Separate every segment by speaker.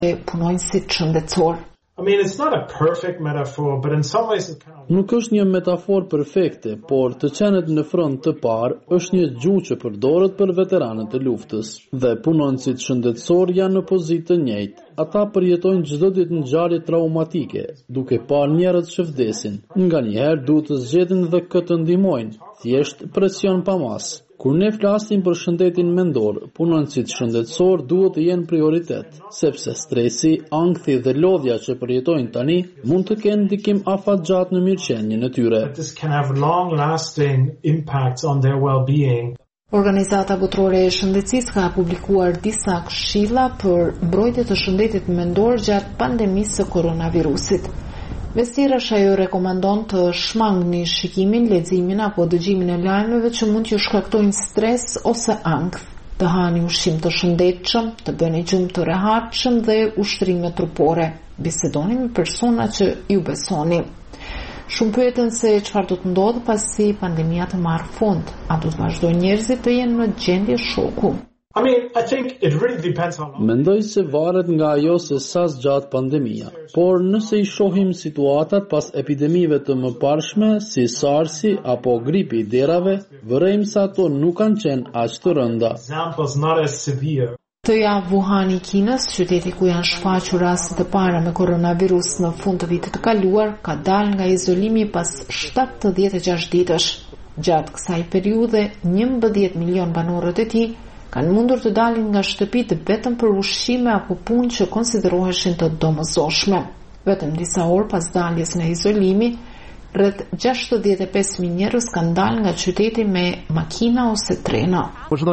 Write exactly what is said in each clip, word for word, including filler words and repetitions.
Speaker 1: punonjësit shëndetësor.
Speaker 2: I mean, it's not a perfect metaphor, but in some ways it kind of...
Speaker 3: Nuk është një metaforë perfekte, por të qenet në front të parë është një gjuhë që përdoret për veteranët e luftës. Dhe punonësit shëndetësor janë në pozitë të njëjtë. Ata përjetojnë çdo ditë ngjarje traumatike, duke parë njerëz që vdesin. Nganjëherë duhet të zgjedhin dhe këtë ndihmojnë, thjesht presion pa mas. Kur ne flasim për shëndetin mendor, punonësit shëndetësor duhet të jenë prioritet, sepse stresi, ankthi dhe lodhja që përjetojnë tani mund të kenë ndikim afatgjatë në mirëqenien e tyre.
Speaker 2: This can have long-lasting impacts on their well-being.
Speaker 1: Organizata Botërore e Shëndetësisë ka publikuar disa këshilla për mbrojtje të shëndetit mendor gjatë pandemisë së koronavirusit. Vestirash ajo rekomandon të shmangni shikimin, leximin apo dëgjimin e lajmeve që mund t'ju shkaktojnë stres ose ankth, të hani ushqim të shëndetshëm, të bëni gjumë të rehatshëm dhe ushtrime trupore. Bisedoni me persona që ju besoni. Shumë pyeten se çfarë do të ndodhë pasi pandemia të marrë fund. A do të vazhdojnë njerëzit të jenë në gjendje shoku?
Speaker 2: I mean, I think it really depends how long.
Speaker 3: Mendoj se varet nga ajo se sa zgjat pandemia, por nëse i shohim situatat pas epidemive të mëparshme si SARS-i apo gripi i derave, vërejmë se ato nuk kanë qenë aq të rënda.
Speaker 2: Examples not as severe.
Speaker 1: Të javë Wuhan i Kinës, qyteti ku janë shfaqur rastet e para me koronavirus në fund të vitit të kaluar, ka dalë nga izolimi pas shtatëdhjetë e gjashtë ditësh. Gjatë kësaj periudhe, njëmbëdhjetë milion banorët e tij kanë mundur të dalin nga shtëpitë vetëm për ushqime apo punë që konsideroheshin të domosdoshme. Vetëm disa orë pas daljes nga izolimi, rreth gjashtëdhjetë e pesë mijë njerëz kanë dalë nga qyteti me makina ose trena.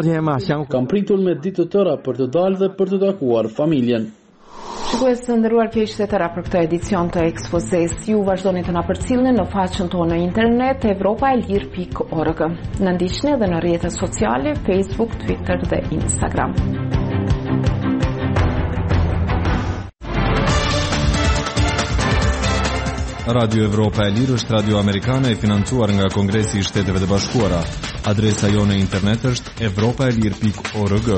Speaker 3: Kam pritur me ditë të tëra për të dalë dhe për të takuar familjen.
Speaker 1: Shikues të nderuar, kjo ishte tëra për këtë edicion të ekspozes. Ju vazhdoni të na përcjellni në faqen tonë në internet evropa e lirë pikë org. Na ndiqni edhe në rrjetet sociale, Facebook, Twitter dhe Instagram.
Speaker 4: Radio Evropa e Lirë është radio amerikane e financuar nga Kongresi i Shteteve të Bashkuara. Adresa jonë në internet është evropa e lirë pikë org.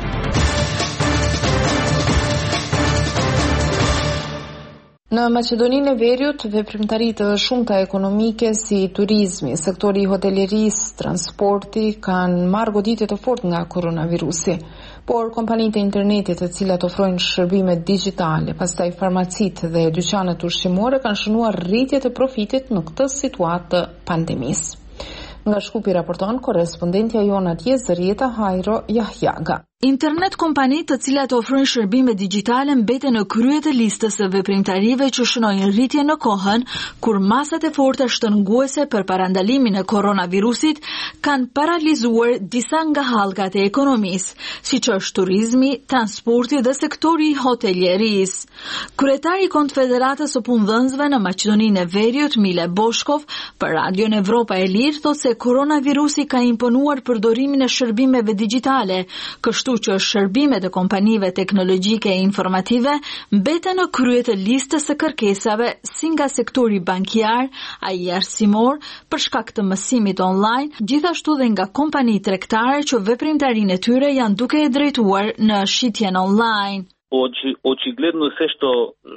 Speaker 1: Në Maqedoninë e Veriut, veprimtaritë të shumta ekonomike si turizmi, sektori i hotelërisë, transporti kanë marrë goditje të fortë nga koronavirusi. Por kompanitë e internetit të cilat ofrojnë shërbime digjitale, pastaj farmacitë dhe dyqanet ushqimore kanë shënuar rritje të profitit në këtë situatë të pandemisë. Nga Shkupi raporton korrespondentja jona atje Zërieta Hajro Jahjaga.
Speaker 5: Internet kompanitë të cilat ofrojnë shërbime digjitale mbeten në krye të listës së veprimtarive që shënojnë rritje në kohën kur masat e forta shtrënguese për parandalimin e koronavirusit kanë paralizuar disa nga hallkat e ekonomisë, siç është turizmi, transporti dhe sektori i hoteljerisë. Kryetari i Konfederatës së Punëdhënësve në Maqedoninë e Veriut, Mile Boshkov, për Radion Evropa e Lirë thotë se koronavirusi ka imponuar përdorimin e shërbimeve digjitale, kështu që shërbimet e kompanive teknologjike e informative mbeten në krye të listës së kërkesave si nga sektori bankjar, ai arsimor, për shkak të mësimit online, gjithashtu dhe nga kompani tregtare që veprimtarinë e tyre janë duke e drejtuar në shitjen online.
Speaker 6: Очигледно се што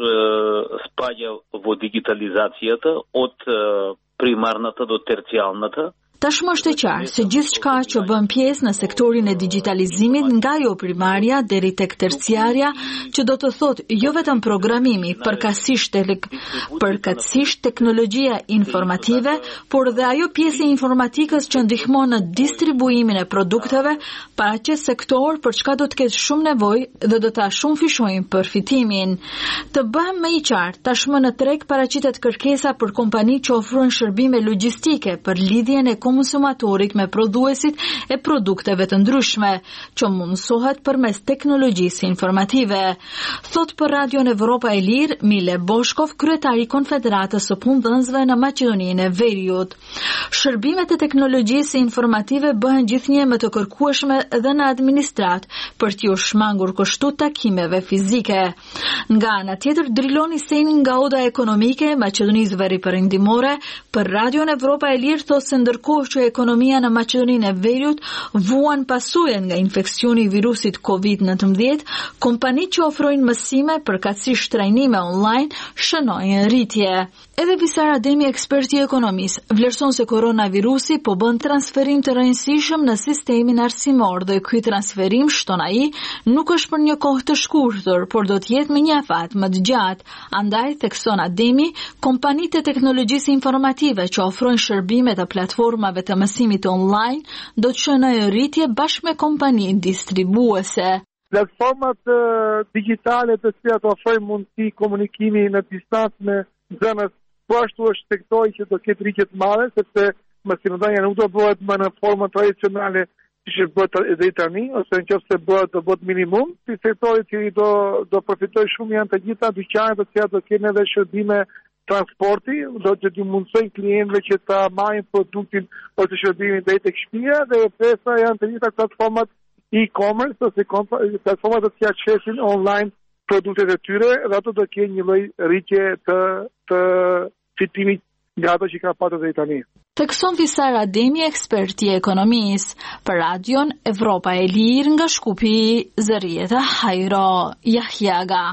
Speaker 6: спаѓа во дигитализацијата од примарната до терцијалната.
Speaker 5: Tashmë është e qartë se gjithçka që bën pjesë në sektorin e digjitalizimit nga jo primarja deri tek terciarja, që do të thotë jo vetëm programimi, përkatësisht përkatësisht teknologjia informative, por dhe ajo pjesë e informatikës që ndihmon në distribuimin e produkteve, paraqet sektor për çka do të ketë shumë nevojë dhe do ta shumë fishojnë përfitimin. Të bëhem më i qartë, tashmë në treg paraqitet kërkesa për kompani që ofrojnë shërbime logjistike për lidhjen e konsumatorit me prodhuesit e produkteve të ndryshme, që mundësohet përmes teknologjisë informative. Thot për Radion Evropa e Lirë, Mile Boshkov, kryetari i Konfederatës së Punëdhënësve në Maqedoninë e Veriut. Shërbimet e teknologjisë informative bëhen gjithnjë më të kërkueshme dhe në administrat, për t'u shmangur kështu takimeve fizike. Nga ana tjetër, Driloni Seni nga Oda Ekonomike e Maqedonisë Veriperëndimore, për Radion Evropa e Lirë thotë se ndërkohë kohë që ekonomia në Maqedoninë e Veriut vuan pasojën nga infeksioni i virusit kovid nëntëmbëdhjetë, kompanitë që ofrojnë mësime përkatësisht trajnime online shënojnë rritje. Edhe Visar Ademi, eksperti i ekonomisë, vlerëson se koronavirusi po bën transferim të rëndësishëm në sistemin arsimor dhe ky transferim, shton ai, nuk është për një kohë të shkurtër, por do të jetë me një afat më të gjatë. Andaj, thekson Ademi, kompanitë e teknologjisë informative që ofrojnë shërbime të platformave të mësimit online do të shënojnë rritje bashkë me kompanitë distribuese.
Speaker 7: Platformat uh, digitale të cilat ofrojnë mundësi komunikimi në distancë me nxënës, po ashtu është sektoi që do ketë rritje të madhe, sepse mësimdhënia nuk do bëhet më në formën tradicionale që bëhet edhe tani, ose nëse bëhet do bëhet minimum. Si sektori që do do përfitojë shumë janë të gjitha dyqanet të cilat do kenë edhe shërbime transporti, do të dy mundsojnë klientëve që ta marrin produktin ose shërbimin deri tek shtëpia, dhe pesa janë të gjitha platformat e-commerce ose platformat të cilat shesin online produktet e tyre, dhe ato do kenë një lloj rritje të të fitimit nga ato që ka patur deri tani.
Speaker 5: Thekson Visar Ademi, eksperti i ekonomisë, për Radion Evropa e Lirë nga Shkupi, Zërieta Hajro Jahjaga.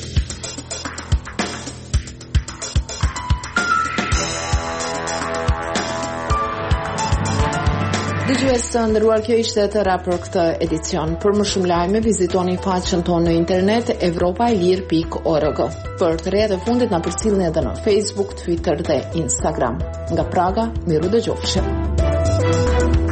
Speaker 1: Dëgjues të nderuar, kjo ishte e tëra për këtë edicion. Për më shumë lajme, vizitoni faqen tonë në internet evropaelir pikë org. Për të reja të fundit na përcjellni edhe në Facebook, Twitter dhe Instagram. Nga Praga, miru dëgjofshim.